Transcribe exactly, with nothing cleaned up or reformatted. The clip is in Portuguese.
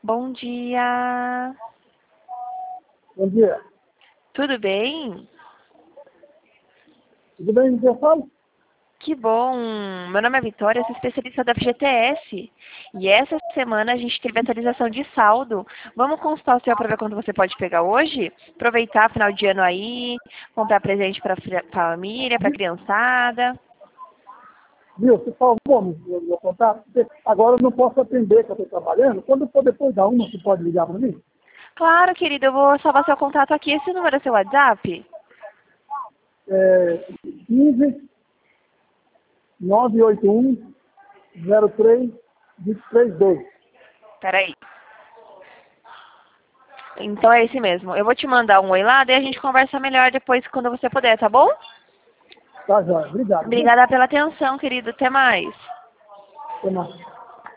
Bom dia. Bom dia. Tudo bem? Tudo bem, você fala? Que bom. Meu nome é Vitória, eu sou especialista da F G T S. E essa semana a gente teve atualização de saldo. Vamos consultar o seu para ver quanto você pode pegar hoje? Aproveitar final de ano aí, comprar presente para a família, para a criançada. Viu, você salvou meu, meu contato? Porque agora eu não posso atender, que eu estou trabalhando. Quando for depois da uma, você pode ligar para mim? Claro, querido, eu vou salvar seu contato aqui. Esse número é seu WhatsApp? É quinze, nove oito um, zero três, dois três dois. Peraí. Então é esse mesmo. Eu vou te mandar um oi lá, daí a gente conversa melhor depois quando você puder, tá bom? Tá, Jóia. Obrigado, viu? Obrigada pela atenção, querido. Até mais. Até mais.